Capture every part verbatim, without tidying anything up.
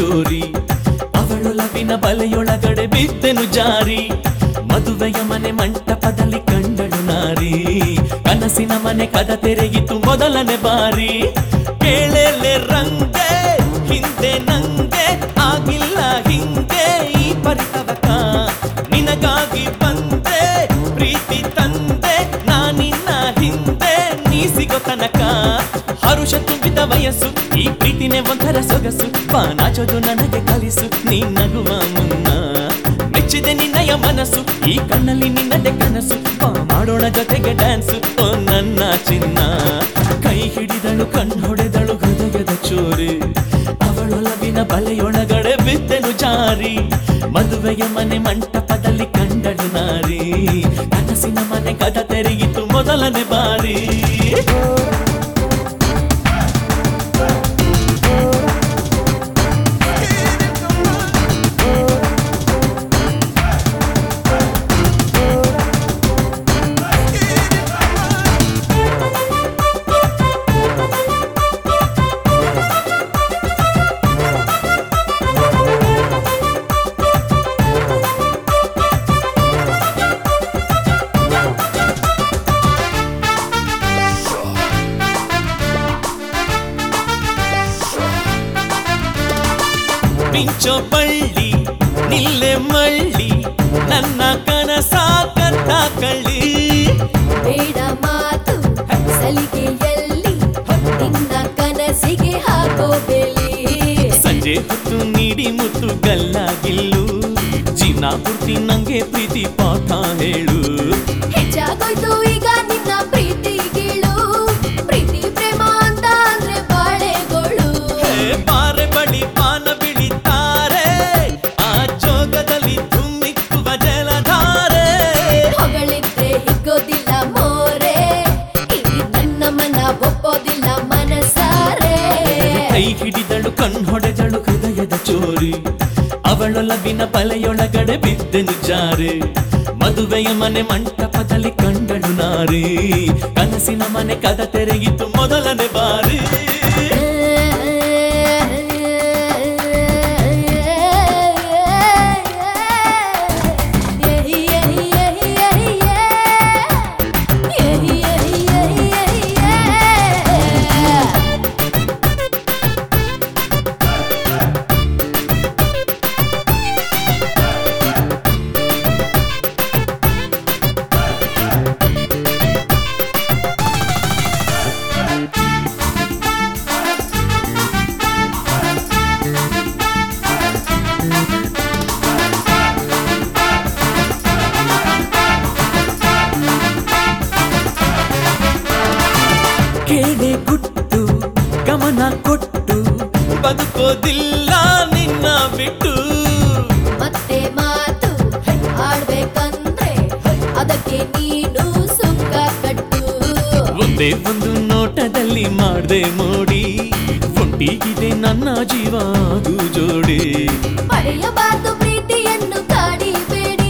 ಚೋರಿ ಅವಳೊಲವಿನ ಬಲೆಯೊಳಗಡೆ ಬಿದ್ದೆನು ಜಾರಿ ಮದುವೆಯ ಮನೆ ಮಂಟಪದಲ್ಲಿ ಕಂಡಳು ನಾರಿ ಕನಸಿನ ಮನೆ ಕದ ತೆರೆಯಿತು ಮೊದಲನೇ ಬಾರಿ ಕೇಳಲೆ ರಂಗೆ ಹಿಂದೆ ನಂಗೆ ಆಗಿಲ್ಲ ಹಿಂಗೆ ಈ ಪರಿತವಕ ನಿನಗಾಗಿ ಬಂದೆ ಪ್ರೀತಿ ತಂದೆ ನಾನಿನ್ನ ಹಿಂದೆ ನೀ ಸಿಗೋ ತನಕ ಹರುಷ ತುಂಬಿದ ವಯಸ್ಸು ಈ ಪ್ರೀತಿನೇ ಒಂಥರ ಸೊಗಸು ಪಾನಾಚೋದು ನನಗೆ ಕಲಿಸು ನೀ ನಗುವ ಮುನ್ನ ಮೆಚ್ಚಿದೆ ನಿನ್ನಯ ಮನಸ್ಸು ಈ ಕಣ್ಣಲ್ಲಿ ನಿನ್ನದೆ ಕನಸು ಬಾ ಮಾಡೋಣ ಜೊತೆಗೆ ಡ್ಯಾನ್ಸು ಓ ನನ್ನ ಚಿನ್ನ ಕೈ ಹಿಡಿದಳು ಕಣ್ಣೊಡೆದಳು ಹೃದಯದ ಚೋರಿ ಅವಳೊಲವಿನ ಬಲೆಯೊಳಗಡೆ ಬಿದ್ದೆನು ಜಾರಿ ಮದುವೆಯ ಮನೆ ಮಂಟಪದಲ್ಲಿ ಕಂಡಳು ನಾರಿ ಕನಸಿನ ಮನೆ ಕದ ತೆರೆಯಿತು ಮೊದಲನೇ ಬಾರಿ ಮಿಂಚೋ ಬಳ್ಳಿ ನಿಲ್ಲೆ ಮಳ್ಳಿ ನನ್ನ ಕನಸ ಕರ್ತ ಕಳ್ಳಿ ಬೇಡ ಮಾತು ಸಲಿಗೆಯಲ್ಲಿ ನಿನ್ನ ಕನಸಿಗೆ ಹಾಕೋ ಬೆಲಿ ಸಂಜೆ ಹೊತ್ತು ನೀಡಿ ಮುತ್ತು ಗಲ್ಲಾಗಿಲ್ಲು ಜೀವನ ಪೂರ್ತಿ ನಂಗೆ ಪ್ರೀತಿ ಪಾಠ ಹೇಳು ಹೆಚ್ಚಾಗೋಯ್ತು ಈಗ ನಿನ್ನ ಪ್ರೀತಿ ಗೀಳು ಪ್ರೀತಿ ಪ್ರೇಮ ಅಂತ ಅಂದ್ರೆ ಬಾಳೆಗೋಳು ಬಾರೆ ಬಳಿ ಪಾನ ಬಿಳಿತಾರೆ ಆ ಜೋಗದಲ್ಲಿ ಧುಮ್ಮಿಕ್ಕುವ ಜಲಧಾರೆ ಹೊಗಳಿದ್ರೆ ಹಿಗ್ಗೋದಿಲ್ಲ ಮೋರೆ ಇಲ್ಲಿ ನನ್ನ ಮನ ಒಪ್ಪೋದಿಲ್ಲ ಮನಸಾರೆ ಕೈ ಹಿಡಿದಳು ಕಣ್ಣೊಡೆದಳು ಹೃದಯದ ಚೋರಿ ಅವಳೊಲವಿನ ಬಲೆಯೊಳಗಡೆ ಬಿದ್ದೆನು ಜಾರಿ ಮದುವೆಯ ಮನೆ ಮಂಟಪದಲ್ಲಿ ಕಂಡಳು ನಾರಿ ಕನಸಿನ ಮನೆ ಕದ ತೆರೆಯಿತು ಮೊದಲನೇ ಬಾರಿ ಕೇಳೆ ಗುಟ್ಟು ಗಮನ ಕೊಟ್ಟು ಬದುಕೋದಿಲ್ಲ ನಿನ್ನ ಬಿಟ್ಟು ಮತ್ತೆ ಮಾತು ಆಡ್ಬೇಕಂದ್ರೆ ಅದಕ್ಕೆ ನೀನು ಸುಕ್ಕ ಕಟ್ಟು ಒಂದೇ ಒಂದು ನೋಟದಲ್ಲಿ ಮಾಡ್ದೆ ಮೋಡಿ ಒಂಟಿಗಿದೆ ನನ್ನ ಜೀವ ಅದು ಜೋಡಿ ಪಡೆಯಬಾರ್ದು ಪ್ರೀತಿಯನ್ನು ಕಾಡಿಬೇಡಿ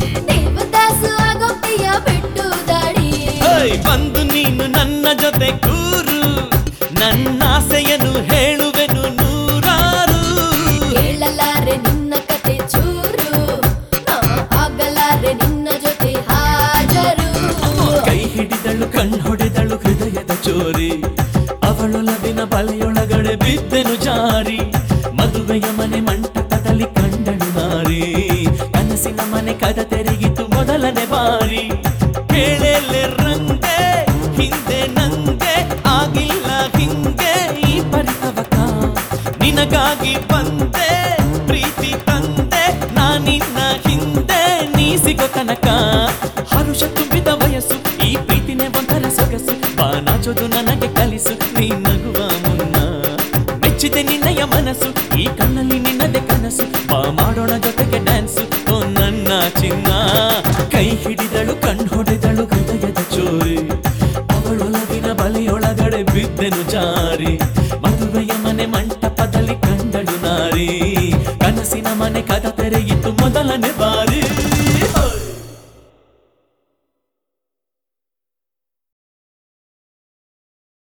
ದೇವದಾಸು ಆಗೋಗ್ತೀಯ ಬಿಟ್ಟು ದಾಡಿ ಬಂದು ನೀನು ನನ್ನ ಜೊತೆ ಕೂರು ನನ್ನ ಆಸೆಯನ್ನು ಹೇಳುವೆನು ನೂರಾರು ಹೇಳಲಾರೆ ನಿನ್ನ ಕತೆ ಚೂರು ನಾ ಆಗಲಾರೆ ನಿನ್ನ ಜೊತೆ ಹಾಜರು ಕೈ ಹಿಡಿದಳು ಕಣ್ಣೊಡೆದಳು ಹೃದಯದ ಚೋರಿ ಅವಳೊಲವಿನ ಬಲೆಯೊಳಗಡೆ ಬಿದ್ದೆನು ಜಾರಿ ಮದುವೆಯ ಮನೆ ಮಂಟಪದಲ್ಲಿ ಕಂಡಳು ನಾರಿ ಕನಸಿನ ಮನೆ ಕದ ತೆರೆಯಿತು ಮೊದಲನೇ ಬಾರಿ ಕೇಳಲೆ ರಂಗೆ ಹಿಂದೆ ನಂಗೆ ಆಗಿಲ್ಲ ಹಿಂಗೆ ಈ ಪರಿತವಕ ನಿನಗಾಗಿ ಬಂದೆ ಪ್ರೀತಿ ತಂದೆ ನಾನಿನ್ನ ಹಿಂದೆ ನೀ ಸಿಗೋ ತನಕ ಹರುಷ ತುಂಬಿದ ವಯಸ್ಸು ಈ ಪ್ರೀತಿನೇ ಒಂಥರ ಸೊಗಸು ಪಾನಾಚೋದು ನನಗೆ ಕಲಿಸು ನೀ ನಗುವ ಮುನ್ನ ಮೆಚ್ಚಿದೆ ನಿನ್ನಯ ಮನಸ್ಸು ಈ ಕಣ್ಣಲ್ಲಿ ನಿನ್ನದೆ ಕನಸು ಬಾ ಮಾಡೋಣ ಜೊತೆಗೆ ಡ್ಯಾನ್ಸು ಓ ನನ್ನ ಚಿನ್ನ ಕೈ ಹಿಡಿದಳು ಕಣ್ಣೊಡೆದಳು ಹೃದಯದ ಚೋರಿ ಅವಳೊಲವಿನ ಬಲೆಯೊಳಗಡೆ ಬಿದ್ದೆನು ಜಾರಿ